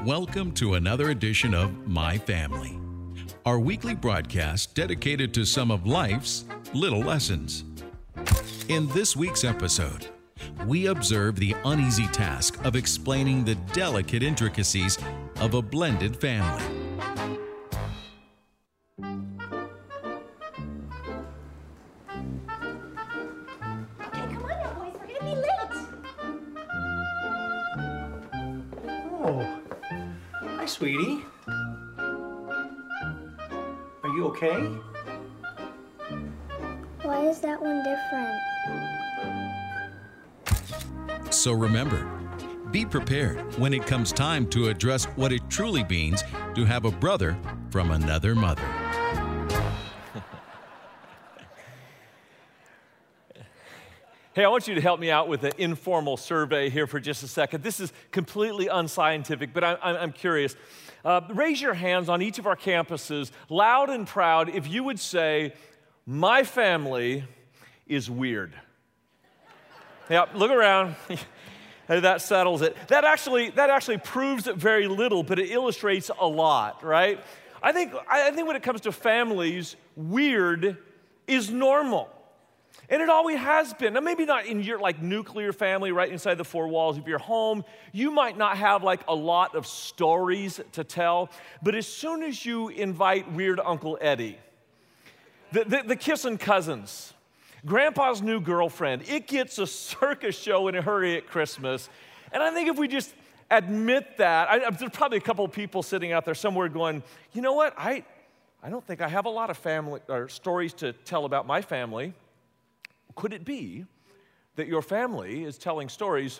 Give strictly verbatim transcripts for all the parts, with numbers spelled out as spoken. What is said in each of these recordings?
Welcome to another edition of My Family, our weekly broadcast dedicated to some of life's little lessons. In this week's episode, we observe the uneasy task of explaining the delicate intricacies of a blended family. Okay, come on now, boys. We're gonna be late. Oh, hi, sweetie. Are you okay? Why is that one different? So remember, be prepared when it comes time to address what it truly means to have a brother from another mother. Hey, I want you to help me out with an informal survey here for just a second. This is completely unscientific, but I, I'm curious. Uh, raise your hands on each of our campuses, loud and proud, if you would say, my family is weird. Yeah, look around. That settles it. That actually, that actually proves very little, but it illustrates a lot, right? I think, I think when it comes to families, weird is normal. And it always has been. Now, maybe not in your like nuclear family right inside the four walls of your home. You might not have like a lot of stories to tell. But as soon as you invite weird Uncle Eddie, the, the, the kissing cousins, Grandpa's new girlfriend, it gets a circus show in a hurry at Christmas. And I think if we just admit that, I, there's probably a couple of people sitting out there somewhere going, you know what, I, I don't think I have a lot of family or stories to tell about my family. Could it be that your family is telling stories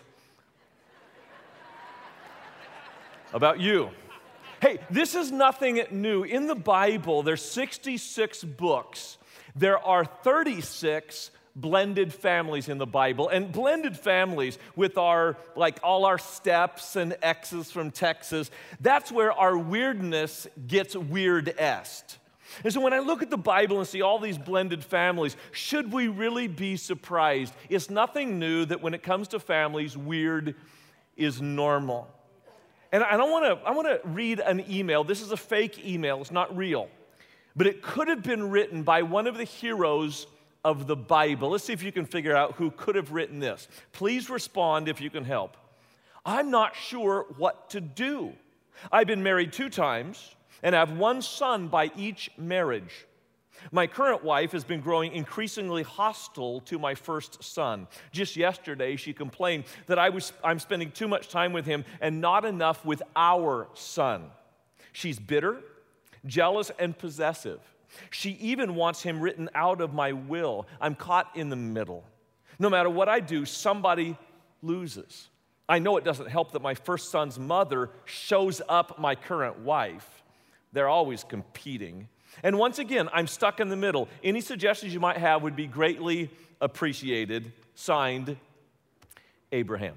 about you? Hey, this is nothing new. In the Bible, there's sixty-six books. There are thirty-six blended families in the Bible, and blended families with our, like all our steps and X's from Texas, that's where our weirdness gets weird-est. And so when I look at the Bible and see all these blended families, should we really be surprised? It's nothing new that when it comes to families, weird is normal. And I want to I want to read an email. This is a fake email. It's not real. But it could have been written by one of the heroes of the Bible. Let's see if you can figure out who could have written this. Please respond if you can help. I'm not sure what to do. I've been married two times and have one son by each marriage. My current wife has been growing increasingly hostile to my first son. Just yesterday, she complained that I was, I'm spending too much time with him and not enough with our son. She's bitter, jealous, and possessive. She even wants him written out of my will. I'm caught in the middle. No matter what I do, somebody loses. I know it doesn't help that my first son's mother shows up my current wife. They're always competing. And once again, I'm stuck in the middle. Any suggestions you might have would be greatly appreciated. Signed, Abraham.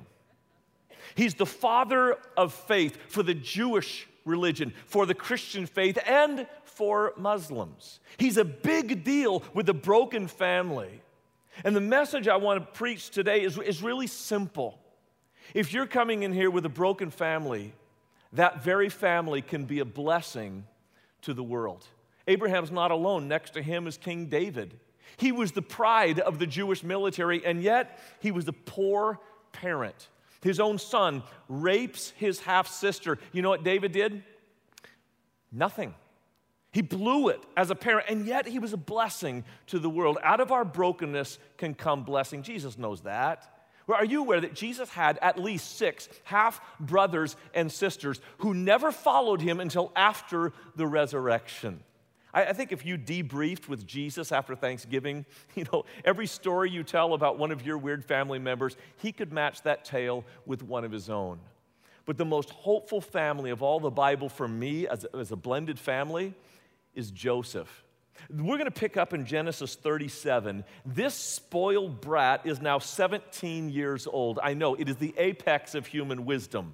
He's the father of faith for the Jewish religion, for the Christian faith, and for Muslims. He's a big deal with the broken family. And the message I want to preach today is, is really simple. If you're coming in here with a broken family, that very family can be a blessing to the world. Abraham's not alone. Next to him is King David. He was the pride of the Jewish military, and yet he was the poor parent. His own son rapes his half-sister. You know what David did? Nothing. He blew it as a parent, and yet he was a blessing to the world. Out of our brokenness can come blessing. Jesus knows that. Well, are you aware that Jesus had at least six half-brothers and sisters who never followed him until after the resurrection? I, I think if you debriefed with Jesus after Thanksgiving, you know, every story you tell about one of your weird family members, he could match that tale with one of his own. But the most hopeful family of all the Bible for me as, as a blended family is Joseph. We're going to pick up in Genesis thirty-seven. This spoiled brat is now seventeen years old. I know, it is the apex of human wisdom.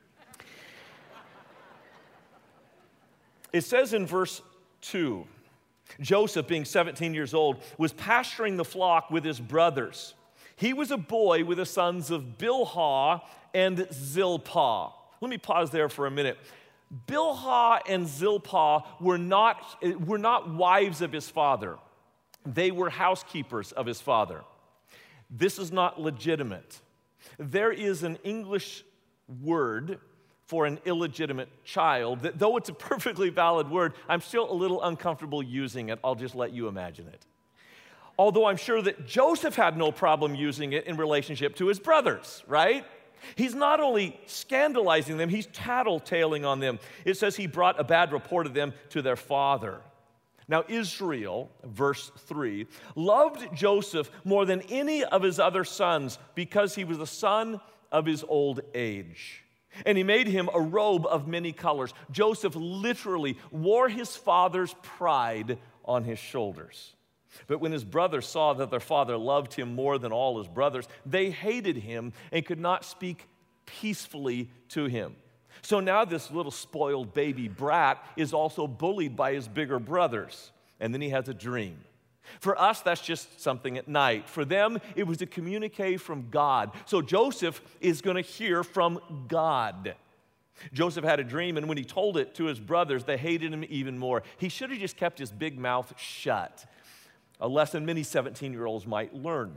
It says in verse two, Joseph, being seventeen years old, was pasturing the flock with his brothers. He was a boy with the sons of Bilhah and Zilpah. Let me pause there for a minute. Bilhah and Zilpah were not, were not wives of his father. They were housekeepers of his father. This is not legitimate. There is an English word for an illegitimate child that, though it's a perfectly valid word, I'm still a little uncomfortable using it. I'll just let you imagine it. Although I'm sure that Joseph had no problem using it in relationship to his brothers, right? He's not only scandalizing them, he's tattletaling on them. It says he brought a bad report of them to their father. Now, Israel, verse three, loved Joseph more than any of his other sons because he was the son of his old age. And he made him a robe of many colors. Joseph literally wore his father's pride on his shoulders. But when his brothers saw that their father loved him more than all his brothers, they hated him and could not speak peacefully to him. So now this little spoiled baby brat is also bullied by his bigger brothers. And then he has a dream. For us, that's just something at night. For them, it was a communique from God. So Joseph is going to hear from God. Joseph had a dream, and when he told it to his brothers, they hated him even more. He should have just kept his big mouth shut, a lesson many seventeen-year-olds might learn.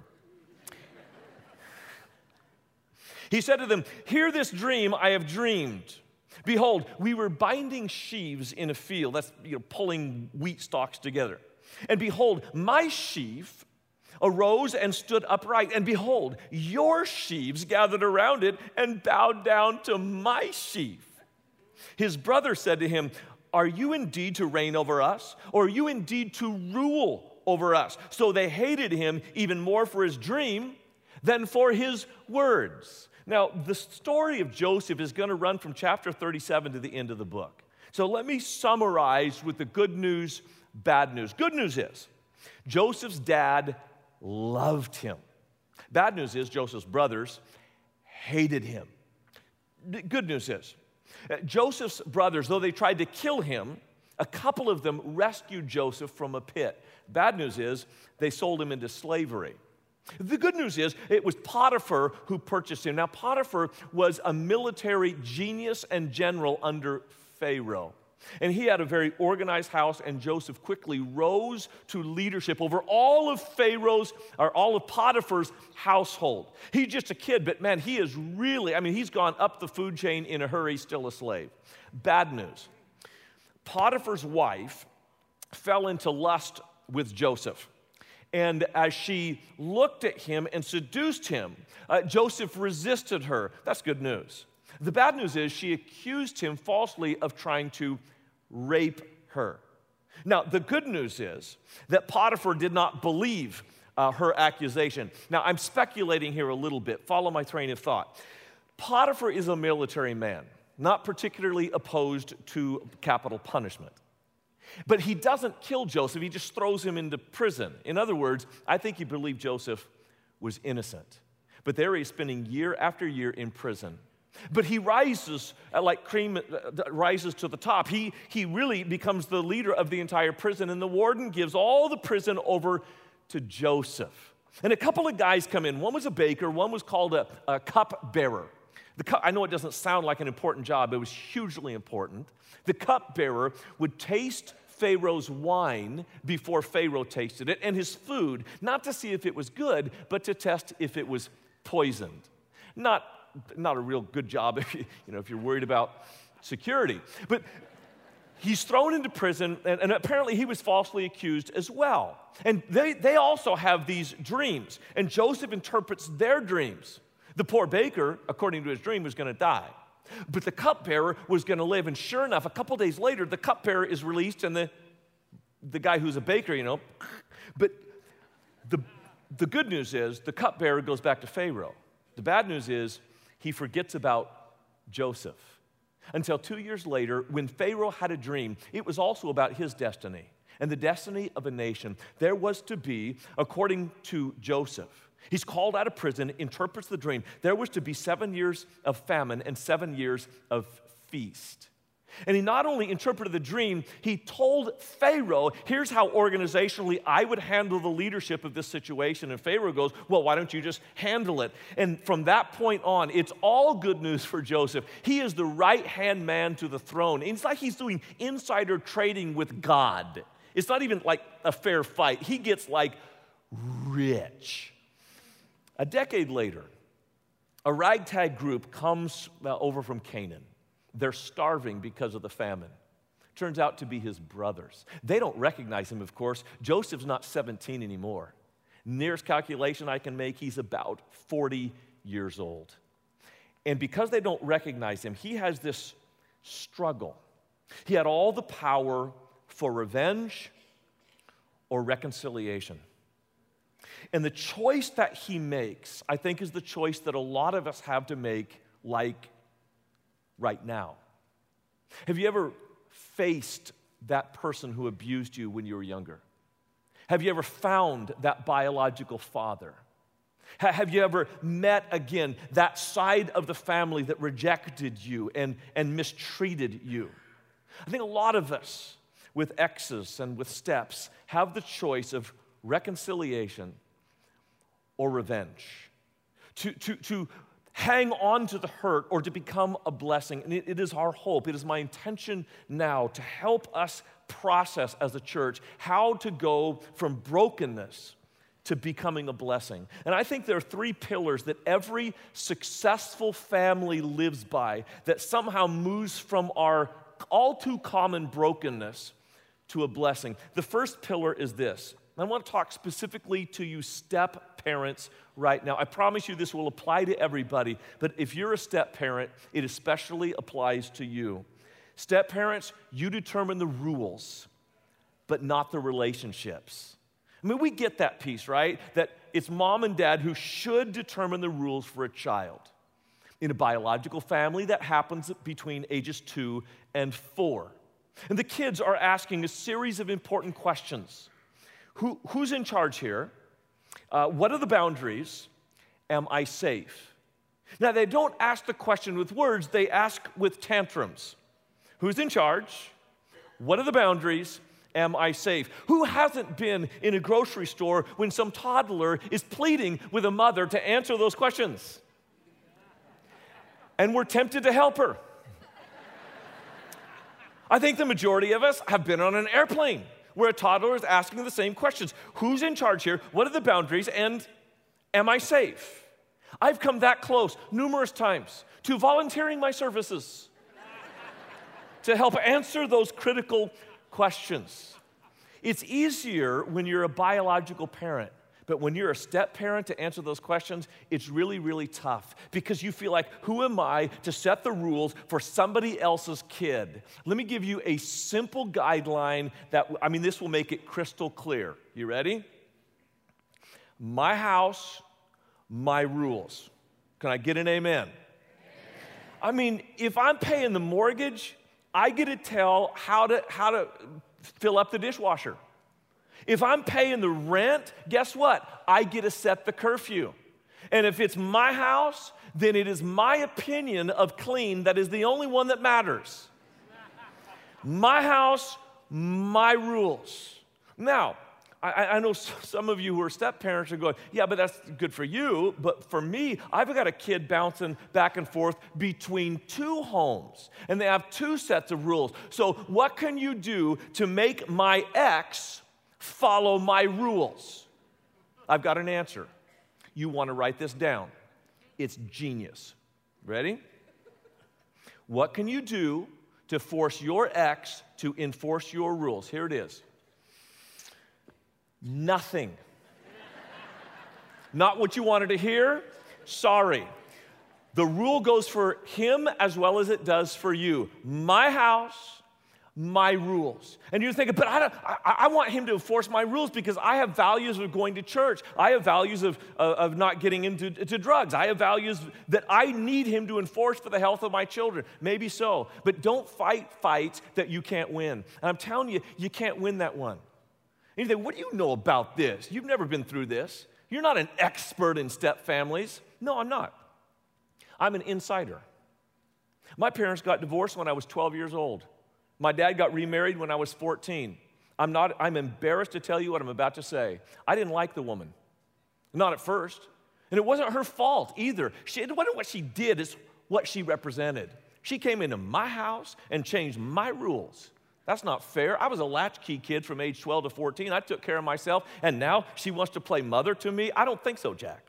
He said to them, "Hear this dream I have dreamed. Behold, we were binding sheaves in a field." That's, you know, pulling wheat stalks together. "And behold, my sheaf arose and stood upright. And behold, your sheaves gathered around it and bowed down to my sheaf." His brother said to him, "Are you indeed to reign over us? Or are you indeed to rule over us?" So they hated him even more for his dream than for his words. Now, the story of Joseph is going to run from chapter thirty-seven to the end of the book. So let me summarize with the good news, bad news. Good news is, Joseph's dad loved him. Bad news is, Joseph's brothers hated him. The good news is, Joseph's brothers, though they tried to kill him, a couple of them rescued Joseph from a pit. Bad news is, they sold him into slavery. The good news is, it was Potiphar who purchased him. Now, Potiphar was a military genius and general under Pharaoh. And he had a very organized house, and Joseph quickly rose to leadership over all of Pharaoh's, or all of Potiphar's household. He's just a kid, but man, he is really, I mean, he's gone up the food chain in a hurry, still a slave. Bad news. Potiphar's wife fell into lust with Joseph. And as she looked at him and seduced him, uh, Joseph resisted her. That's good news. The bad news is she accused him falsely of trying to rape her. Now, the good news is that Potiphar did not believe uh, her accusation. Now, I'm speculating here a little bit. Follow my train of thought. Potiphar is a military man, not particularly opposed to capital punishment. But he doesn't kill Joseph, he just throws him into prison. In other words, I think he believed Joseph was innocent. But there he's spending year after year in prison. But he rises uh, like cream uh, rises to the top. He, he really becomes the leader of the entire prison, and the warden gives all the prison over to Joseph. And a couple of guys come in. One was a baker, one was called a, a cupbearer. The cup, I know it doesn't sound like an important job, but it was hugely important. The cupbearer would taste Pharaoh's wine before Pharaoh tasted it, and his food, not to see if it was good, but to test if it was poisoned. Not, not a real good job if you, you know, if you're worried about security. But he's thrown into prison, and, and apparently he was falsely accused as well. And they, they also have these dreams, and Joseph interprets their dreams. The poor baker, according to his dream, was going to die. But the cupbearer was going to live, and sure enough, a couple days later, the cupbearer is released, and the, the guy who's a baker, you know, but the, the good news is the cupbearer goes back to Pharaoh. The bad news is he forgets about Joseph. Until two years later, when Pharaoh had a dream, it was also about his destiny and the destiny of a nation. There was to be, according to Joseph, he's called out of prison, interprets the dream. There was to be seven years of famine and seven years of feast. And he not only interpreted the dream, he told Pharaoh, here's how organizationally I would handle the leadership of this situation. And Pharaoh goes, well, why don't you just handle it? And from that point on, it's all good news for Joseph. He is the right-hand man to the throne. It's like he's doing insider trading with God. It's not even like a fair fight. He gets like rich. A decade later, a ragtag group comes uh, over from Canaan. They're starving because of the famine. Turns out to be his brothers. They don't recognize him, of course. Joseph's not seventeen anymore. Nearest calculation I can make, he's about forty years old. And because they don't recognize him, he has this struggle. He had all the power for revenge or reconciliation. And the choice that he makes, I think, is the choice that a lot of us have to make, like right now. Have you ever faced that person who abused you when you were younger? Have you ever found that biological father? Have you ever met again that side of the family that rejected you and, and mistreated you? I think a lot of us with exes and with steps have the choice of reconciliation or revenge. To, to, to hang on to the hurt or to become a blessing. And it, it is our hope, it is my intention now to help us process as a church how to go from brokenness to becoming a blessing. And I think there are three pillars that every successful family lives by that somehow moves from our all too common brokenness to a blessing. The first pillar is this. I want to talk specifically to you step parents right now. I promise you this will apply to everybody, but if you're a step parent, it especially applies to you. Step parents, you determine the rules, but not the relationships. I mean, we get that piece, right? That it's mom and dad who should determine the rules for a child. In a biological family, that happens between ages two and four. And the kids are asking a series of important questions. Who, who's in charge here? Uh, what are the boundaries? Am I safe? Now, they don't ask the question with words, they ask with tantrums. Who's in charge? What are the boundaries? Am I safe? Who hasn't been in a grocery store when some toddler is pleading with a mother to answer those questions? And we're tempted to help her. I think the majority of us have been on an airplane where a toddler is asking the same questions. Who's in charge here? What are the boundaries? And am I safe? I've come that close numerous times to volunteering my services to help answer those critical questions. It's easier when you're a biological parent, but when you're a step parent to answer those questions, it's really, really tough because you feel like, who am I to set the rules for somebody else's kid? Let me give you a simple guideline that, I mean, this will make it crystal clear. You ready? My house, my rules. Can I get an amen? Amen. I mean, if I'm paying the mortgage, I get to tell how to, how to fill up the dishwasher. If I'm paying the rent, guess what? I get to set the curfew. And if it's my house, then it is my opinion of clean that is the only one that matters. My house, my rules. Now, I, I know some of you who are step parents are going, yeah, but that's good for you. But for me, I've got a kid bouncing back and forth between two homes, and they have two sets of rules. So what can you do to make my ex follow my rules? I've got an answer. You want to write this down. It's genius. Ready? What can you do to force your ex to enforce your rules? Here it is. Nothing. Not what you wanted to hear? Sorry. The rule goes for him as well as it does for you. My house, my rules. And you're thinking, but I, don't, I, I want him to enforce my rules because I have values of going to church. I have values of, of, of not getting into to drugs. I have values that I need him to enforce for the health of my children. Maybe so. But don't fight fights that you can't win. And I'm telling you, you can't win that one. And you think, what do you know about this? You've never been through this. You're not an expert in step families. No, I'm not. I'm an insider. My parents got divorced when I was twelve years old. My dad got remarried when I was fourteen. I'm not, I'm embarrassed to tell you what I'm about to say. I didn't like the woman. Not at first. And it wasn't her fault either. She, it wasn't what she did, it's what she represented. She came into my house and changed my rules. That's not fair. I was a latchkey kid from age twelve to fourteen. I took care of myself, and now she wants to play mother to me? I don't think so, Jack.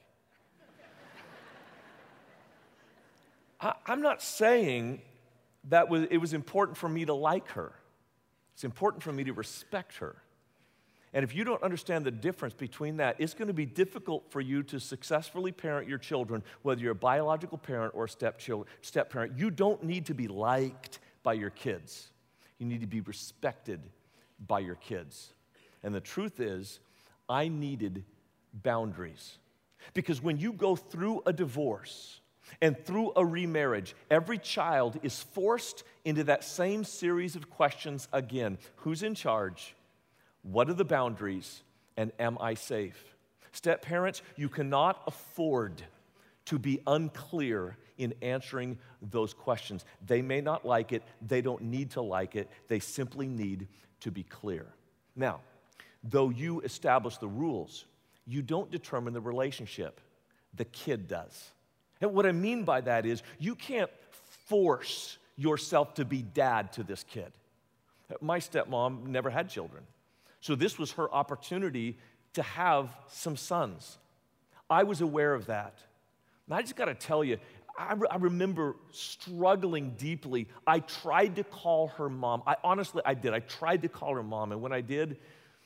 I, I'm not saying that was, it was important for me to like her. It's important for me to respect her. And if you don't understand the difference between that, it's going to be difficult for you to successfully parent your children, whether you're a biological parent or a step step parent. You don't need to be liked by your kids. You need to be respected by your kids. And the truth is, I needed boundaries. Because when you go through a divorce and through a remarriage, every child is forced into that same series of questions again. Who's in charge? What are the boundaries? And am I safe? Step parents, you cannot afford to be unclear in answering those questions. They may not like it. They don't need to like it. They simply need to be clear. Now, though you establish the rules, you don't determine the relationship. The kid does. And what I mean by that is you can't force yourself to be dad to this kid. My stepmom never had children. So this was her opportunity to have some sons. I was aware of that. And I just got to tell you, I, re- I remember struggling deeply. I tried to call her mom. I honestly, I did. I tried to call her mom. And when I did,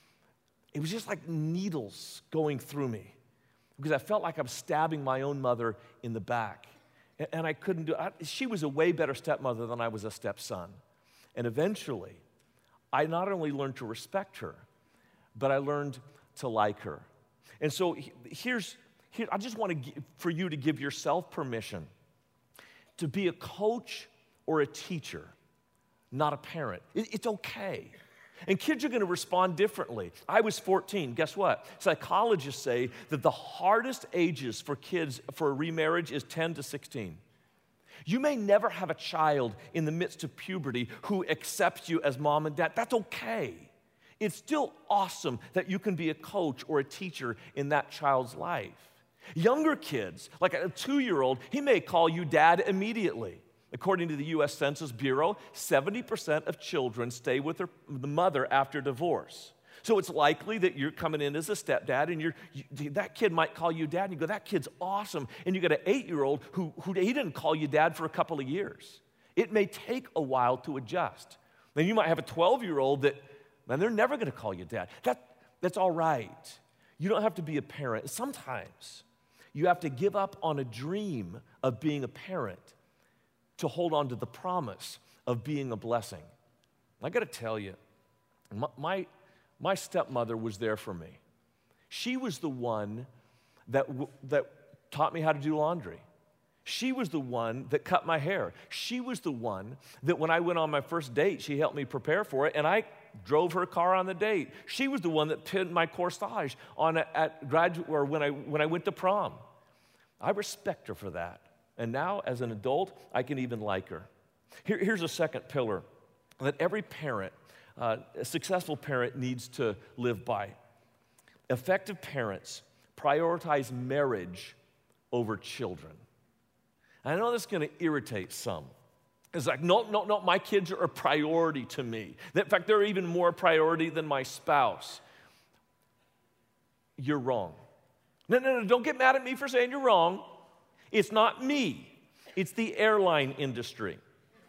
it was just like needles going through me because I felt like I was stabbing my own mother in the back. And, and I couldn't do it. She was a way better stepmother than I was a stepson. And eventually, I not only learned to respect her, but I learned to like her. And so here's, here, I just want to give, for you to give yourself permission to be a coach or a teacher, not a parent. It, it's okay. And kids are going to respond differently. I was fourteen. Guess what? Psychologists say that the hardest ages for kids for a remarriage is ten to sixteen. You may never have a child in the midst of puberty who accepts you as mom and dad. That's okay. It's still awesome that you can be a coach or a teacher in that child's life. Younger kids, like a two-year-old, he may call you dad immediately. According to the U S Census Bureau, seventy percent of children stay with their, the mother after divorce. So it's likely that you're coming in as a stepdad, and you're, you, that kid might call you dad, and you go, that kid's awesome. And you got an eight-year-old who, who he didn't call you dad for a couple of years. It may take a while to adjust. Then you might have a twelve-year-old that, man, they're never going to call you dad. That, that's all right. You don't have to be a parent. Sometimes you have to give up on a dream of being a parent to hold on to the promise of being a blessing. I got to tell you, my, my, my stepmother was there for me. She was the one that, that taught me how to do laundry. She was the one that cut my hair. She was the one that when I went on my first date, she helped me prepare for it, and I drove her car on the date. She was the one that pinned my corsage on a, at graduate or when I when I went to prom. I respect her for that. And now, as an adult, I can even like her. Here, here's a second pillar that every parent, uh, a successful parent, needs to live by. Effective parents prioritize marriage over children. I know that's going to irritate some. It's like, no, no, no, my kids are a priority to me. In fact, they're even more a priority than my spouse. You're wrong. No, no, no, don't get mad at me for saying you're wrong. It's not me. It's the airline industry.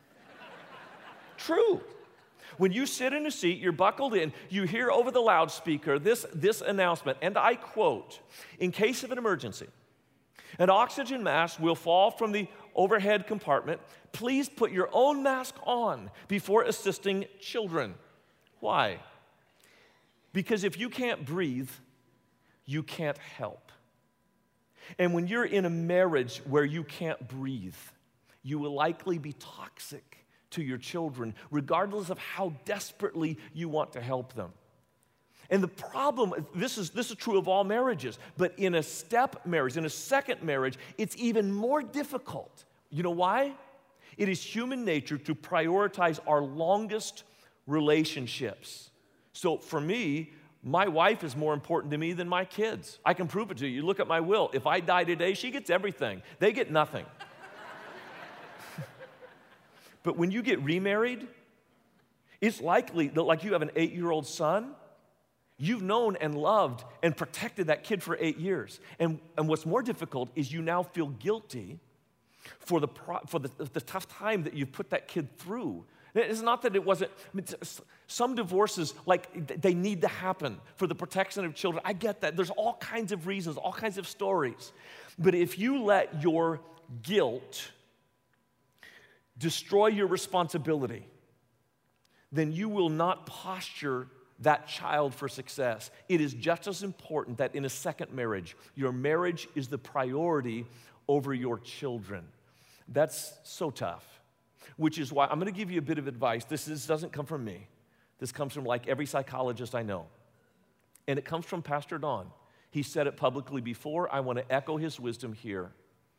True. When you sit in a seat, you're buckled in, you hear over the loudspeaker this, this announcement, and I quote, in case of an emergency, an oxygen mask will fall from the overhead compartment. Please put your own mask on before assisting children. Why? Because if you can't breathe, you can't help. And when you're in a marriage where you can't breathe, you will likely be toxic to your children, regardless of how desperately you want to help them. And the problem, this is, this is true of all marriages, but in a step marriage, in a second marriage, it's even more difficult. You know why? It is human nature to prioritize our longest relationships. So for me, my wife is more important to me than my kids. I can prove it to you. You look at my will. If I die today, she gets everything. They get nothing. But when you get remarried, it's likely that, like you have an eight-year-old son, you've known and loved and protected that kid for eight years. And, and what's more difficult is you now feel guilty for, the, pro, for the, the tough time that you've put that kid through. It's not that it wasn't, I mean, some divorces, like, they need to happen for the protection of children. I get that. There's all kinds of reasons, all kinds of stories. But if you let your guilt destroy your responsibility, then you will not posture that child for success. It is just as important that in a second marriage, your marriage is the priority over your children. That's so tough, which is why I'm going to give you a bit of advice. This is, doesn't come from me. This comes from like every psychologist I know. And it comes from Pastor Don. He said it publicly before. I want to echo his wisdom here.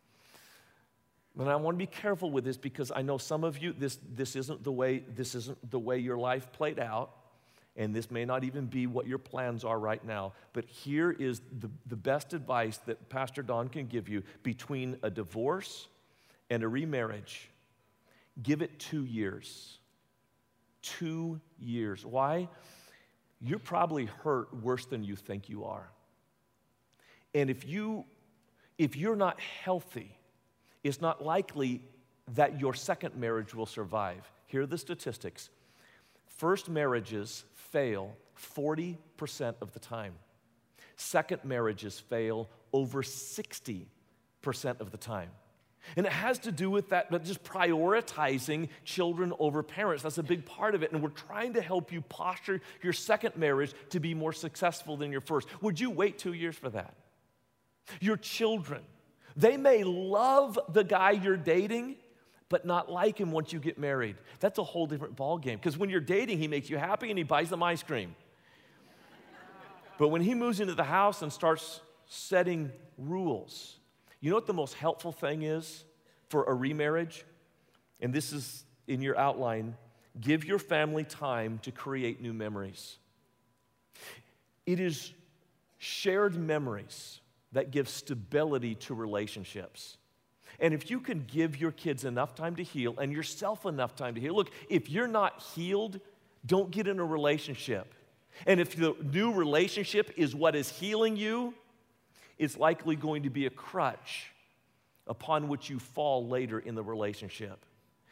And I want to be careful with this because I know some of you, this, this, isn't the way, this isn't the way your life played out, and this may not even be what your plans are right now. But here is the, the best advice that Pastor Don can give you between a divorce and a remarriage. Give it two years. Two years. Why? You're probably hurt worse than you think you are. And if you, if you're not healthy, it's not likely that your second marriage will survive. Here are the statistics. First marriages fail forty percent of the time. Second marriages fail over sixty percent of the time. And it has to do with that, but just prioritizing children over parents. That's a big part of it. And we're trying to help you posture your second marriage to be more successful than your first. Would you wait two years for that? Your children, they may love the guy you're dating, but not like him once you get married. That's a whole different ballgame. Because when you're dating, he makes you happy and he buys them ice cream. But when he moves into the house and starts setting rules, you know what the most helpful thing is for a remarriage? And this is in your outline. Give your family time to create new memories. It is shared memories that give stability to relationships. And if you can give your kids enough time to heal and yourself enough time to heal, look, if you're not healed, don't get in a relationship. And if the new relationship is what is healing you, it's likely going to be a crutch upon which you fall later in the relationship.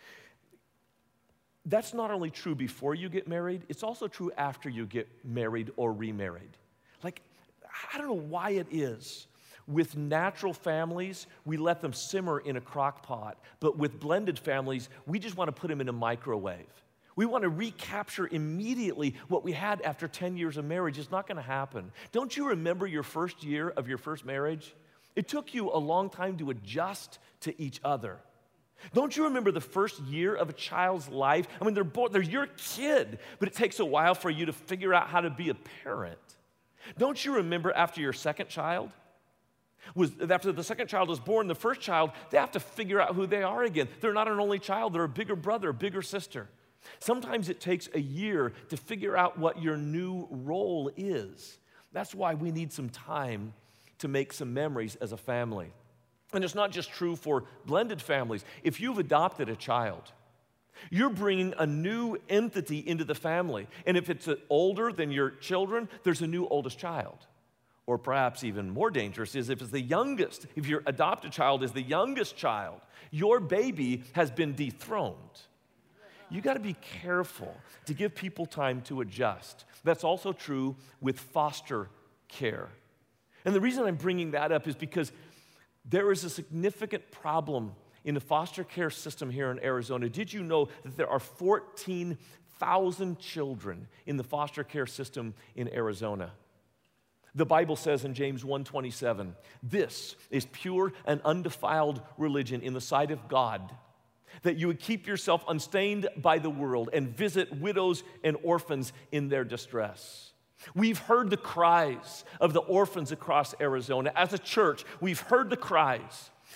That's not only true before you get married, it's also true after you get married or remarried. Like, I don't know why it is. With natural families, we let them simmer in a crock pot. But with blended families, we just want to put them in a microwave. We want to recapture immediately what we had after ten years of marriage. It's not going to happen. Don't you remember your first year of your first marriage? It took you a long time to adjust to each other. Don't you remember the first year of a child's life? I mean, they're both, they're your kid, but it takes a while for you to figure out how to be a parent. Don't you remember after your second child? Was after the second child was born, the first child, they have to figure out who they are again. They're not an only child, they're a bigger brother, a bigger sister. Sometimes it takes a year to figure out what your new role is. That's why we need some time to make some memories as a family. And it's not just true for blended families. If you've adopted a child, you're bringing a new entity into the family. And if it's older than your children, there's a new oldest child. Or perhaps even more dangerous is if it's the youngest, if your adopted child is the youngest child, your baby has been dethroned. You got to be careful to give people time to adjust. That's also true with foster care. And the reason I'm bringing that up is because there is a significant problem in the foster care system here in Arizona. Did you know that there are fourteen thousand children in the foster care system in Arizona? The Bible says in James one twenty-seven, this is pure and undefiled religion in the sight of God, that you would keep yourself unstained by the world and visit widows and orphans in their distress. We've heard the cries of the orphans across Arizona. As a church, we've heard the cries.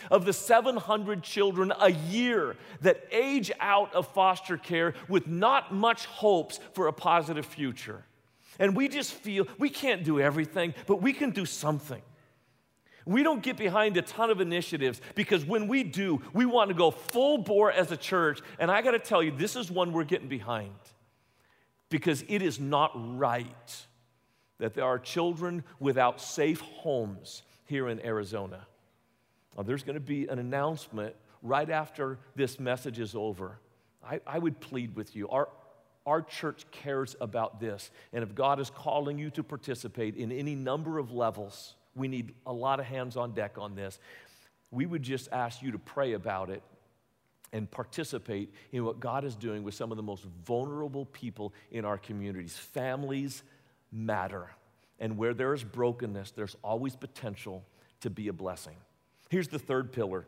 of the seven hundred children a year that age out of foster care with not much hopes for a positive future. And we just feel we can't do everything, but we can do something. We don't get behind a ton of initiatives because when we do, we want to go full bore as a church. And I got to tell you, this is one we're getting behind because it is not right that there are children without safe homes here in Arizona. Now, there's going to be an announcement right after this message is over. I, I would plead with you. Our, our church cares about this. And if God is calling you to participate in any number of levels, we need a lot of hands on deck on this. We would just ask you to pray about it and participate in what God is doing with some of the most vulnerable people in our communities. Families matter. And where there is brokenness, there's always potential to be a blessing. Here's the third pillar.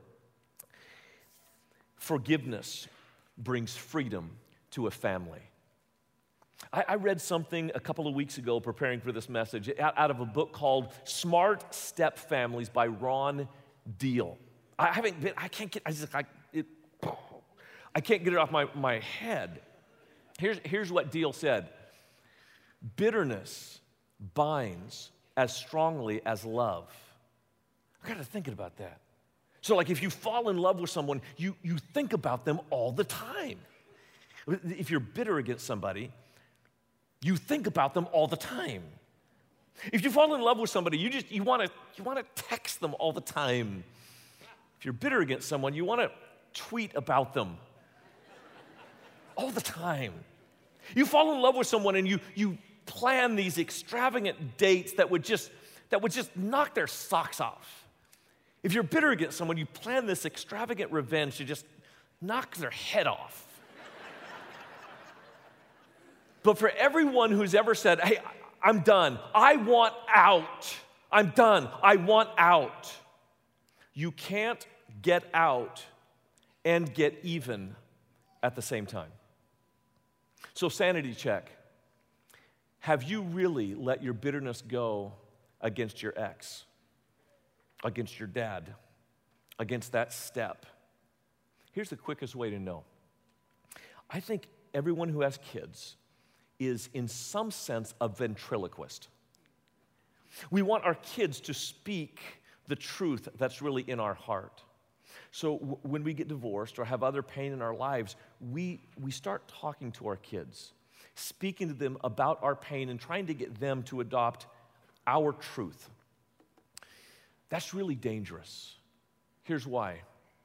Forgiveness brings freedom to a family. I, I read something a couple of weeks ago preparing for this message out, out of a book called Smart Step Families by Ron Deal. I haven't been, I can't get, I just, I, it, I can't get it off my, my head. Here's, here's what Deal said. Bitterness binds as strongly as love. I got to thinking about that. So like if you fall in love with someone, you, you think about them all the time. If you're bitter against somebody, you think about them all the time. If you fall in love with somebody, you just you want to you want to text them all the time. If you're bitter against someone, you want to tweet about them all the time. You fall in love with someone and you you plan these extravagant dates that would just that would just knock their socks off. If you're bitter against someone, you plan this extravagant revenge to just knock their head off. But for everyone who's ever said, hey, I'm done, I want out, I'm done, I want out, you can't get out and get even at the same time. So sanity check. Have you really let your bitterness go against your ex, against your dad, against that step? Here's the quickest way to know. I think everyone who has kids is in some sense a ventriloquist. We want our kids to speak the truth that's really in our heart. So w- when we get divorced or have other pain in our lives, we, we start talking to our kids, speaking to them about our pain and trying to get them to adopt our truth. That's really dangerous. Here's why.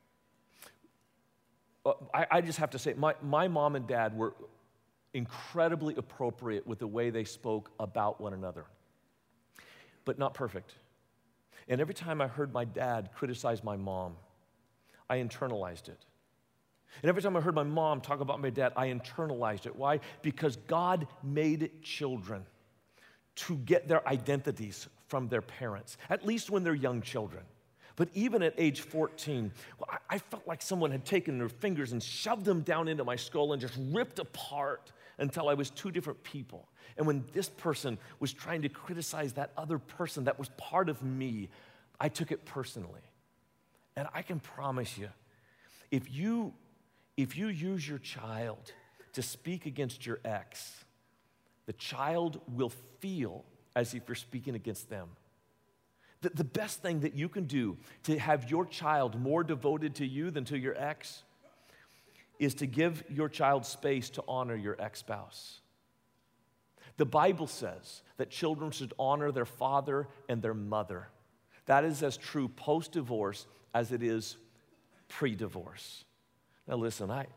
Uh, I, I just have to say, my, my mom and dad were incredibly appropriate with the way they spoke about one another, but not perfect. And every time I heard my dad criticize my mom, I internalized it. And every time I heard my mom talk about my dad, I internalized it. Why? Because God made children to get their identities from their parents, at least when they're young children. But even at age fourteen, I felt like someone had taken their fingers and shoved them down into my skull and just ripped apart until I was two different people. And when this person was trying to criticize that other person that was part of me, I took it personally. And I can promise you, if you, if you use your child to speak against your ex, the child will feel as if you're speaking against them. The, the best thing that you can do to have your child more devoted to you than to your ex is to give your child space to honor your ex-spouse. The Bible says that children should honor their father and their mother. That is as true post-divorce as it is pre-divorce. Now listen, I,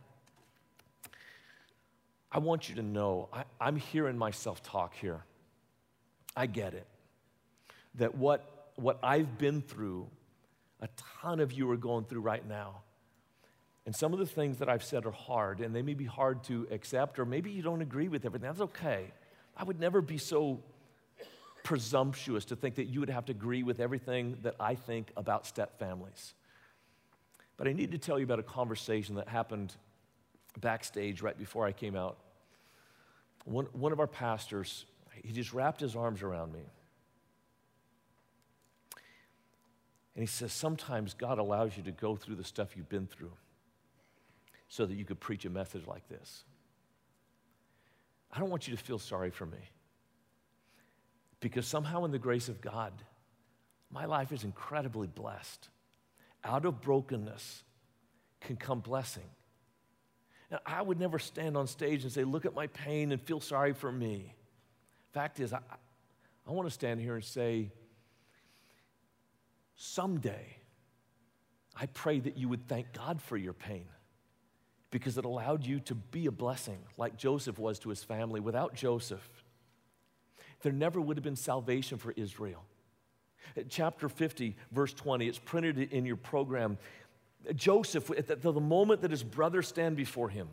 I want you to know, I, I'm hearing myself talk here. I get it. That what, what I've been through, a ton of you are going through right now. And some of the things that I've said are hard, and they may be hard to accept, or maybe you don't agree with everything. That's okay. I would never be so presumptuous to think that you would have to agree with everything that I think about step families. But I need to tell you about a conversation that happened backstage right before I came out. One, one of our pastors, he just wrapped his arms around me. And he says, sometimes God allows you to go through the stuff you've been through so that you could preach a message like this. I don't want you to feel sorry for me, because somehow in the grace of God, my life is incredibly blessed. Out of brokenness can come blessing. Now, I would never stand on stage and say, look at my pain and feel sorry for me. Fact is, I, I want to stand here and say, someday, I pray that you would thank God for your pain, because it allowed you to be a blessing like Joseph was to his family. Without Joseph, there never would have been salvation for Israel. At chapter fifty, verse twenty, it's printed in your program. Joseph, at the, the moment that his brothers stand before him,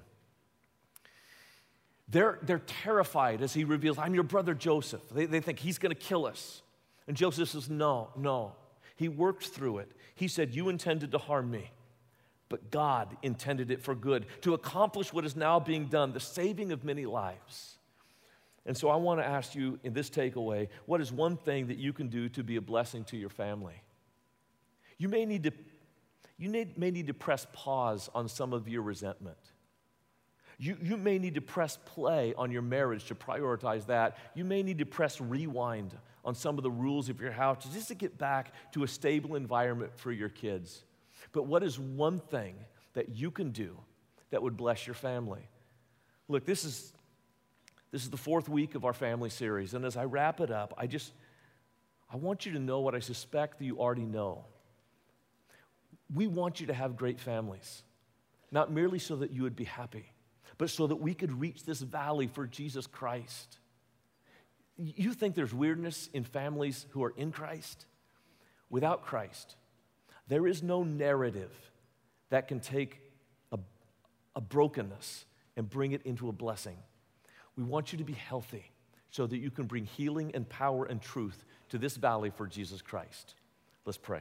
they're, they're terrified as he reveals, I'm your brother Joseph. They, they think he's going to kill us. And Joseph says, no, no. He worked through it. He said, you intended to harm me, but God intended it for good, to accomplish what is now being done, the saving of many lives. And so I want to ask you in this takeaway, what is one thing that you can do to be a blessing to your family? You may need to, you need, may need to press pause on some of your resentment. You, you may need to press play on your marriage to prioritize that. You may need to press rewind on some of the rules of your house just to get back to a stable environment for your kids. But what is one thing that you can do that would bless your family? Look, this is, this is the fourth week of our family series, and as I wrap it up, I just, I want you to know what I suspect that you already know. We want you to have great families, not merely so that you would be happy, but so that we could reach this valley for Jesus Christ. You think there's weirdness in families who are in Christ? Without Christ, there is no narrative that can take a, a brokenness and bring it into a blessing. We want you to be healthy so that you can bring healing and power and truth to this valley for Jesus Christ. Let's pray.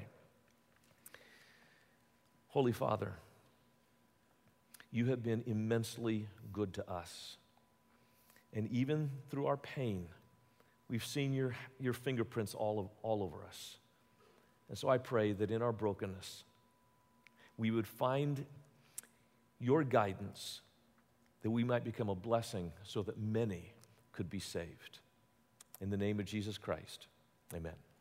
Holy Father, you have been immensely good to us. And even through our pain, we've seen your, your fingerprints all, of, all over us. And so I pray that in our brokenness, we would find your guidance, that we might become a blessing so that many could be saved. In the name of Jesus Christ, amen.